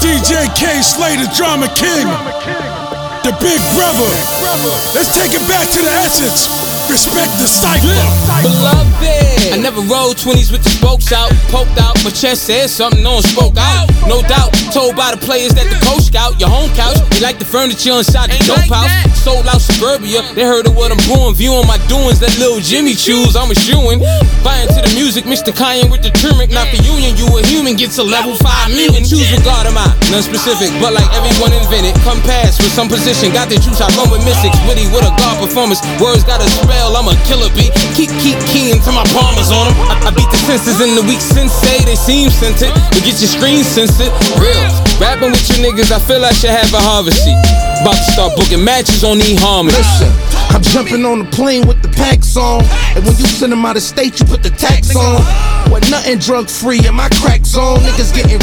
DJ K Slay, the Drama King, the Big Brother. Let's take it back to the essence. Respect the cypher. Beloved, I never rode 20s with the spokes out, poked out. My chest said something, no one spoke out. No doubt, told by the players that the coach scout. Your home couch, they like the furniture inside the dope house. Sold out suburbia, they heard of what I'm brewing. Viewing my doings, that little Jimmy choose, I'm a shooin'. Buying to the music, Mr. Kanye with the turmeric. Not for union, you a human, gets a level 5 mutant. Choose what God am I, none specific, but like everyone invented. Come past with some position, got the juice, I run with mystics. Witty with a God performance, words got a spell. I'm a killer bee. Keep keying to my palmers on them. I beat the senses in the weak sensei. They seem scented, but get your screen censored. Real. Rapping with you niggas, I feel I should have a harvest seat. About to start booking matches on eHarmony. Listen, I'm jumping on the plane with the packs on. And when you send them out of state, you put the tax on. What nothing drug free in my crack zone. Niggas getting